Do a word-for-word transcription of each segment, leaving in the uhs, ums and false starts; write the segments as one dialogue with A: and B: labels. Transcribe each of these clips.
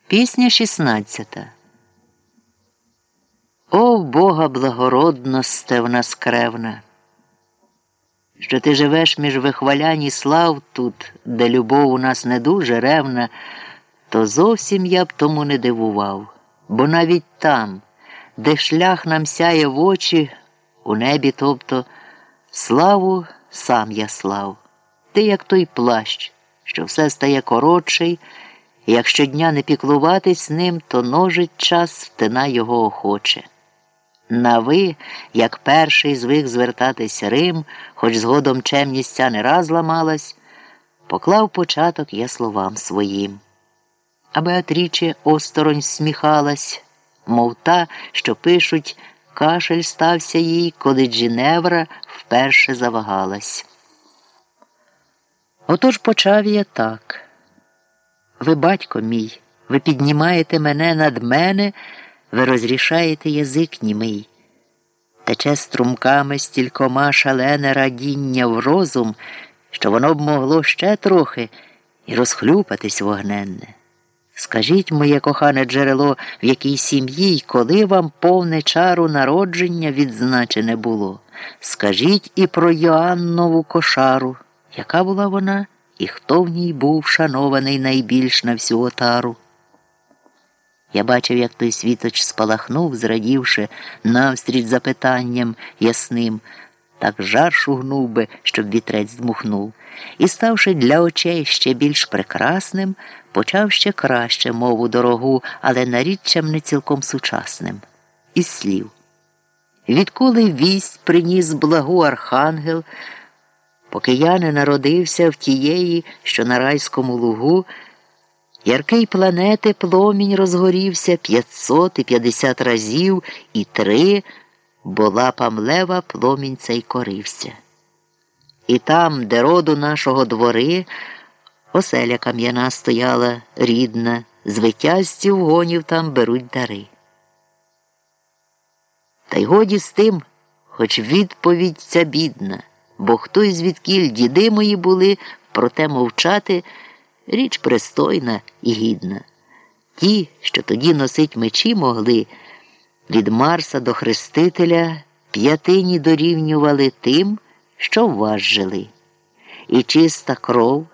A: Пісня шістнадцята. О, Бога благородносте в нас кревна, що ти живеш між вихвалянь і слав тут, де любов у нас не дуже ревна, то зовсім я б тому не дивував, бо навіть там, де шлях нам сяє в очі, у небі, тобто, славу сам я слав. Ти як той плащ, що все стає коротший, і як щодня не піклуватись ним, то ножить час втина його охоче. На ви, як перший звик звертатись Рим, хоч згодом чемність ця не раз ламалась, поклав початок я словам своїм. А Беатріче осторонь сміхалась, мов та, що пишуть, кашель стався їй, коли Джиневра вперше завагалась. Отож почав я так. Ви, батько мій, ви піднімаєте мене над мене, ви розрішаєте язик німий. Тече струмками стількома шалене радіння в розум, що воно б могло ще трохи і розхлюпатись вогненне. Скажіть, моє кохане джерело, в якій сім'ї й коли вам повне чару народження відзначене було. Скажіть і про Йоаннову кошару, яка була вона, і хто в ній був шанований найбільш на всю отару. Я бачив, як той світоч спалахнув, зрадівши, навстріч запитанням ясним, так жар шугнув би, щоб вітрець дмухнув. І, ставши для очей ще більш прекрасним, почав ще краще мову дорогу, але наріччям не цілком сучасним. Із слів. Відколи вість приніс благу архангел, поки я не народився в тієї, що на райському лугу, яркий планети пломінь розгорівся п'ятсот і п'ятдесят разів, і три, бо лапам лева пломінь цей корився. І там, де роду нашого двори, оселя кам'яна стояла рідна, з витязців гонів там беруть дари. Та й годі з тим, хоч відповідь ця бідна, бо хто звідкіль діди мої були, проте мовчати річ пристойна і гідна. Ті, що тоді носить мечі могли, від Марса до Хрестителя п'ятині дорівнювали тим, що в вас жили. І чиста кров,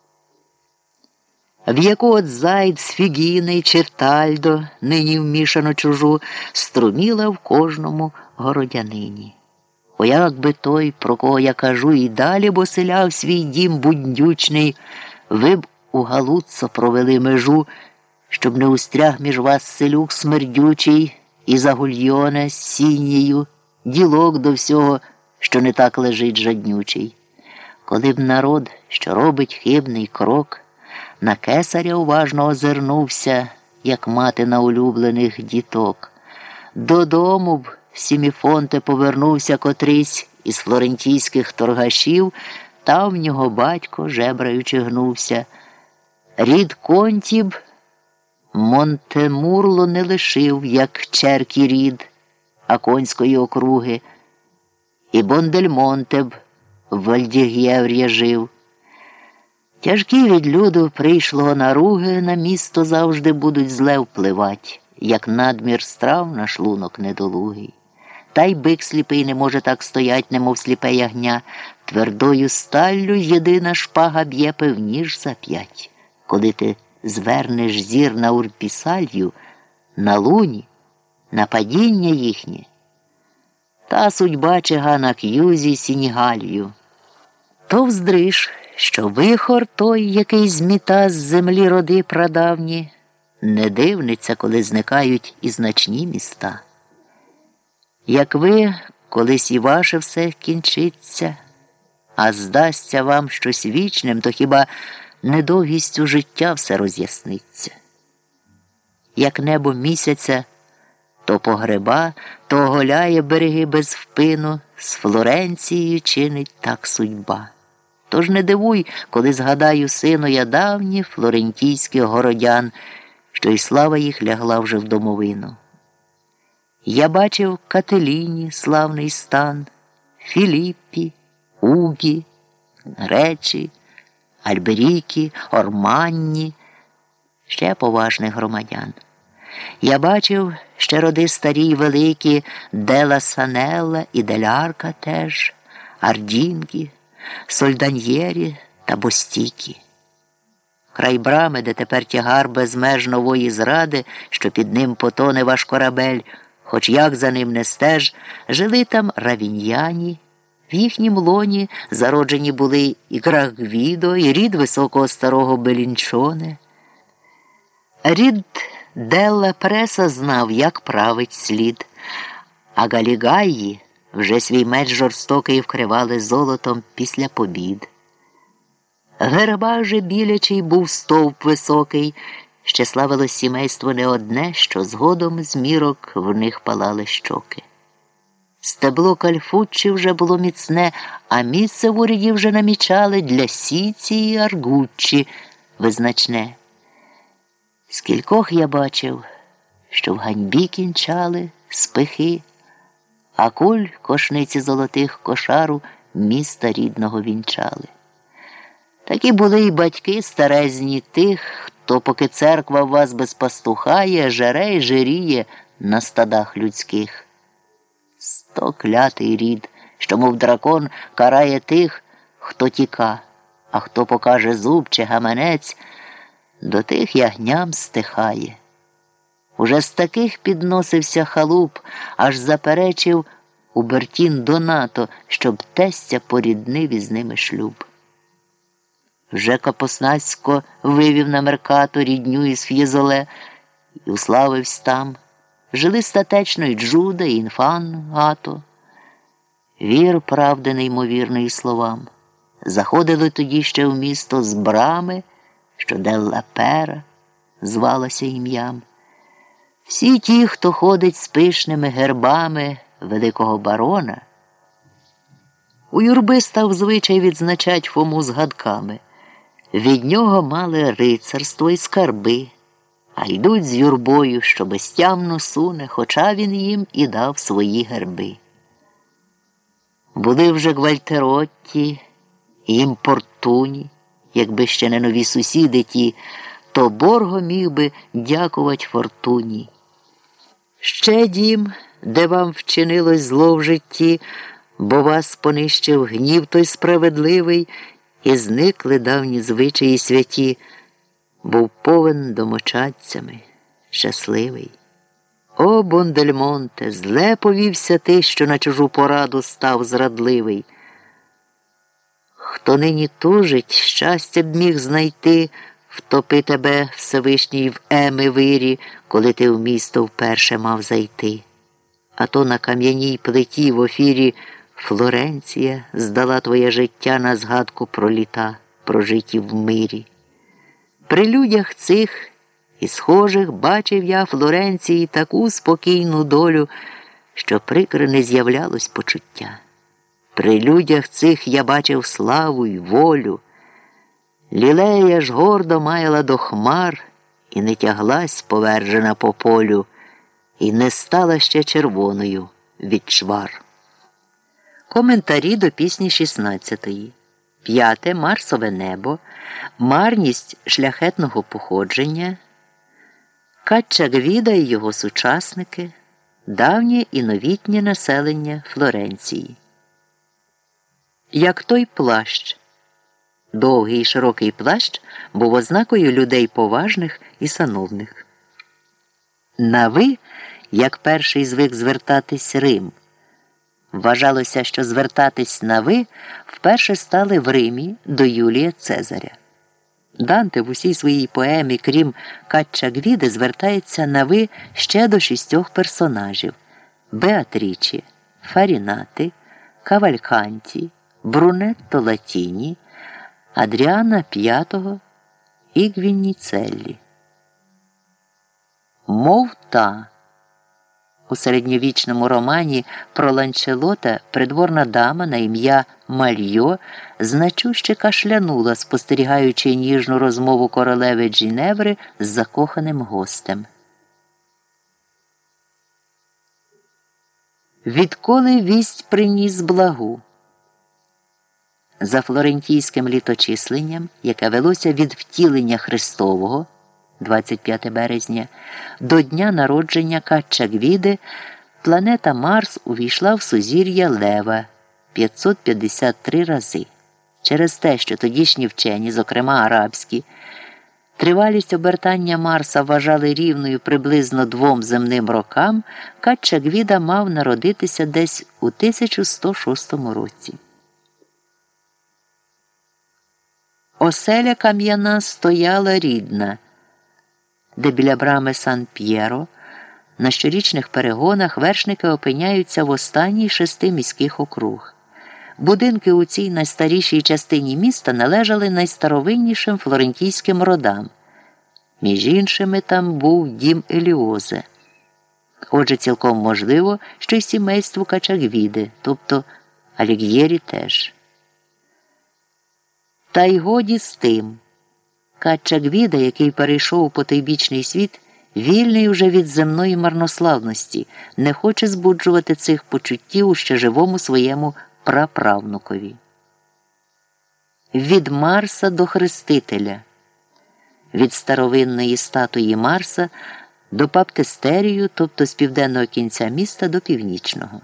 A: в яку от зайд з Фігіни й Чертальдо, нині вмішано чужу, струміла в кожному городянині. О, як би той, про кого я кажу, і далі б оселяв свій дім буднючний, ви б у Галуццо провели межу, щоб не устряг між вас селюк смердючий і загульйоне з сінєю, ділок до всього, що не так лежить жаднючий. Коли б народ, що робить хибний крок, на кесаря уважно озирнувся, як мати на улюблених діток, додому б Сіміфонте повернувся котрийсь із флорентійських торгашів, та в нього батько, жебраючи, гнувся. Рід Контіб Монтемурло не лишив, як черкій рід Аконської округи, і Бондельмонте б в Вальдігєвр'я жив. Тяжкі від люду прийшлого наруги на місто завжди будуть зле впливать, як надмір страв на шлунок недолугий. Та й бик сліпий не може так стоять, немов сліпе ягня. Твердою сталлю єдина шпага б'є певніш за п'ять. Коли ти звернеш зір на Урпісалью, на луні, на падіння їхнє, та судьба чигана К'юзі Сінігалью. То вздриш, що вихор той, який зміта з землі роди прадавні, не дивниться, коли зникають і значні міста. Як ви, колись і ваше все кінчиться, а здасться вам щось вічним, то хіба недовгістю життя все роз'ясниться. Як небо місяця, то погреба, то оголяє береги без впину, з Флоренцією чинить так судьба. Тож не дивуй, коли згадаю, сину, я давніх флорентійських городян, що й слава їх лягла вже в домовину. Я бачив Кателіні славний стан, Філіппі, Угі, Гречі, Альберікі, Орманні, ще поважних громадян. Я бачив ще роди старі й великі, Делла Санелла і Делярка теж, Ардінгі, Сольданьєрі та Бостікі. Край брами, де тепер тягар безмеж нової зради, що під ним потоне ваш корабель, хоч як за ним не стеж, жили там равіньяні. В їхнім лоні зароджені були і Грагвідо, і рід високого старого Белінчоне. Рід Делла Преса знав, як править слід, а Галігайї вже свій меч жорстокий вкривали золотом після побід. Герба же білячий був стовп високий, ще славилось сімейство не одне, що згодом з мірок в них палали щоки. Стебло Кальфуччі вже було міцне, а місце в уряді вже намічали для Сіці і Аргуччі визначне. Скількох я бачив, що в ганьбі кінчали спихи, а куль кошниці золотих кошару міста рідного вінчали. Такі були й батьки старезні тих, хто, поки церква вас без пастухає, жере й жиріє на стадах людських. Сто клятий рід, що, мов дракон, карає тих, хто тіка, а хто покаже зуб чи гаманець, до тих ягням стихає. Уже з таких підносився халуп, аж заперечив Убертін Донато, щоб тестя поріднив із ними шлюб. Вже Капоснацько вивів на Меркато рідню із Ф'єзоле і уславився там. Жили статечно й Джуда, і Інфан Гато. Вір правди неймовірної словам. Заходили тоді ще в місто з брами, що Делла Пера звалася ім'ям. Всі ті, хто ходить з пишними гербами великого барона, у юрби став звичай відзначать Фому згадками. Від нього мали рицарство й скарби, а йдуть з юрбою, що безтямно суне, хоча він їм і дав свої герби. Були вже Гвальтеротті і Імпортуні, якби ще не нові сусіди ті, то Борго міг би дякувати фортуні. Ще дім, де вам вчинилось зло в житті, бо вас понищив гнів той справедливий, і зникли давні звичаї святі, був повен домочадцями, щасливий. О, Бондельмонте, зле повівся ти, що на чужу пораду став зрадливий. Хто нині тужить, щастя б міг знайти, втопи тебе Всевишній в еми вирі, коли ти в місто вперше мав зайти. А то на кам'яній плиті в офірі Флоренція здала твоє життя на згадку про літа, прожиті в мирі. При людях цих і схожих бачив я Флоренції таку спокійну долю, що прикре не з'являлось почуття. При людях цих я бачив славу й волю. Лілея ж гордо маяла до хмар і не тяглась повержена по полю, і не стала ще червоною від чвар. Коментарі до пісні шістнадцятої. П'яте. Марсове небо. Марність шляхетного походження. Каччагвіда і його сучасники. Давнє і новітнє населення Флоренції. Як той плащ. Довгий і широкий плащ був ознакою людей поважних і сановних. На «ви», як перший звик звертатись Рим. Вважалося, що звертатись на «ви» вперше стали в Римі до Юлія Цезаря. Данте в усій своїй поемі, крім Каччагвіди, звертається на «ви» ще до шістьох персонажів – Беатрічі, Фарінати, Кавальканті, Брунетто Латіні, Адріана П'ятого і Гвініцеллі. Мов та. У середньовічному романі про Ланчелота придворна дама на ім'я Мальйо значуще кашлянула, спостерігаючи ніжну розмову королеви Джіневри з закоханим гостем. Відколи вість приніс благу. За флорентійським літочисленням, яке велося від втілення Христового двадцять п'яте березня, до дня народження Качча-Гвіди планета Марс увійшла в сузір'я Лева п'ятсот п'ятдесят три рази. Через те, що тодішні вчені, зокрема арабські, тривалість обертання Марса вважали рівною приблизно двом земним рокам, Качча-Гвіда мав народитися десь у тисяча сто шостому році. Оселя кам'яна стояла рідна, де біля брами Сан-П'єро на щорічних перегонах вершники опиняються в останній шести міських округ. Будинки у цій найстарішій частині міста належали найстаровиннішим флорентійським родам. Між іншими там був дім Еліозе. Отже, цілком можливо, що й сімейству Качча-Гвіди, тобто Аліг'єрі теж. Та й годі з тим. Качча-Гвіда, який перейшов у потойбічний світ, вільний уже від земної марнославності, не хоче збуджувати цих почуттів у ще живому своєму праправнукові. Від Марса до Хрестителя, від старовинної статуї Марса до Баптистерію, тобто з південного кінця міста до північного.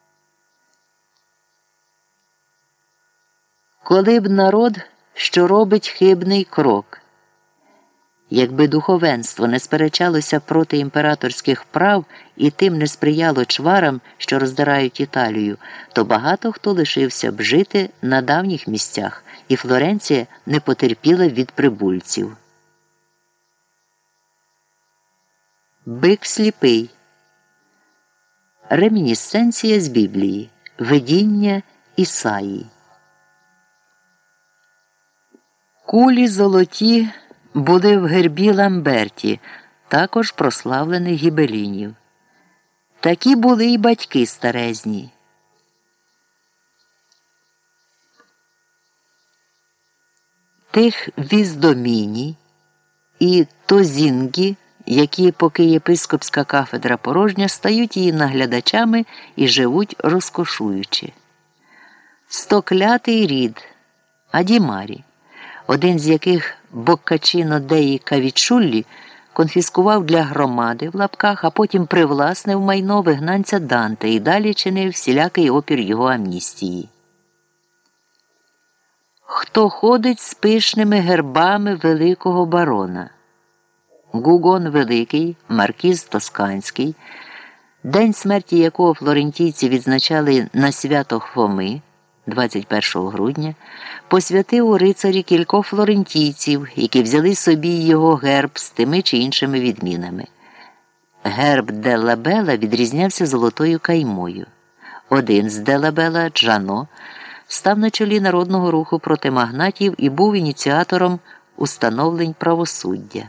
A: Коли б народ, що робить хибний крок, якби духовенство не сперечалося проти імператорських прав і тим не сприяло чварам, що роздирають Італію, то багато хто лишився б жити на давніх місцях, і Флоренція не потерпіла від прибульців. Бик сліпий. Ремінісценція з Біблії. Видіння Ісаї. Кулі золоті були в гербі Ламберті, також прославлених гібелінів. Такі були й батьки старезні. Тих Віздоміні і Тозінгі, які, поки єпископська кафедра порожня, стають її наглядачами і живуть розкошуючи. Стоклятий рід Адімарі, один з яких Боккачіно деї Кавічуллі конфіскував для громади в лапках, а потім привласнив майно вигнанця Данте і далі чинив всілякий опір його амністії. Хто ходить з пишними гербами великого барона? Гугон Великий, маркіз Тосканський, день смерті якого флорентійці відзначали на свято Хвоми, двадцять першого грудня, посвятив у рицарі кількох флорентійців, які взяли собі його герб з тими чи іншими відмінами. Герб Делла Белла відрізнявся золотою каймою. Один з Делла Белла, Джано, став на чолі народного руху проти магнатів і був ініціатором установлень правосуддя.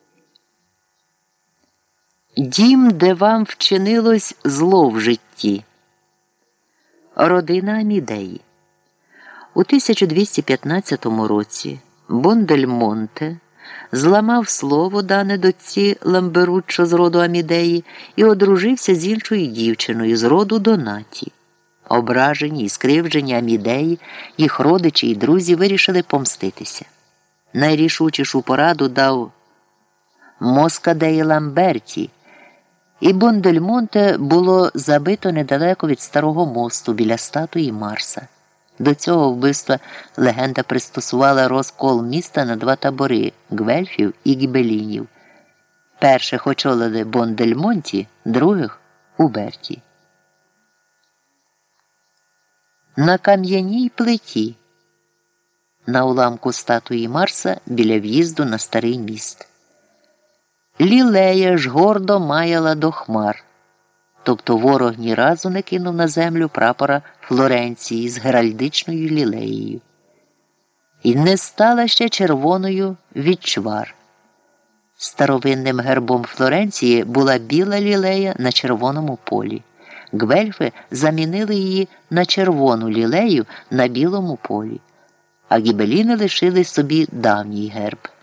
A: Дім, де вам вчинилось зло в житті. Родина Амідеї. У тисяча двісті п'ятнадцятому році Бондельмонте зламав слово, дане дочці Ламберуччо з роду Амідеї, і одружився з іншою дівчиною з роду Донаті. Ображені і скривджені Амідеї, їх родичі і друзі вирішили помститися. Найрішучішу пораду дав Москадеї Ламберті, і Бондельмонте було забито недалеко від Старого мосту біля статуї Марса. До цього вбивства легенда пристосувала розкол міста на два табори – гвельфів і гібелінів. Перших очолили Бондельмонті, других – Уберті. На кам'яній плиті. На уламку статуї Марса біля в'їзду на Старий міст. Лілея ж гордо маяла до хмар. Тобто ворог ні разу не кинув на землю прапора Флоренції з геральдичною лілеєю. І не стала ще червоною від чвар. Старовинним гербом Флоренції була біла лілея на червоному полі. Гвельфи замінили її на червону лілею на білому полі, а гібеліни лишили собі давній герб.